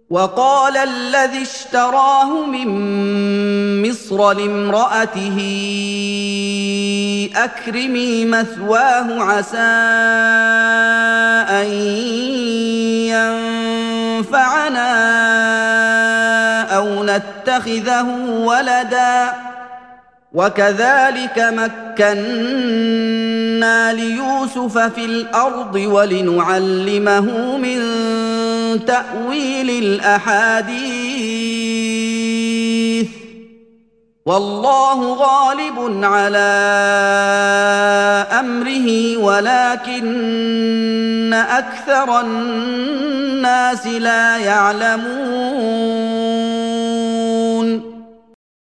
وقال الذي اشتراه من مصر لامرأته أكرمي مثواه عسى أن ينفعنا أو نتخذه ولدا وكذلك مكنا ليوسف في الأرض ولنعلمه من تأويل الأحاديث والله غالب على أمره ولكن أكثر الناس لا يعلمون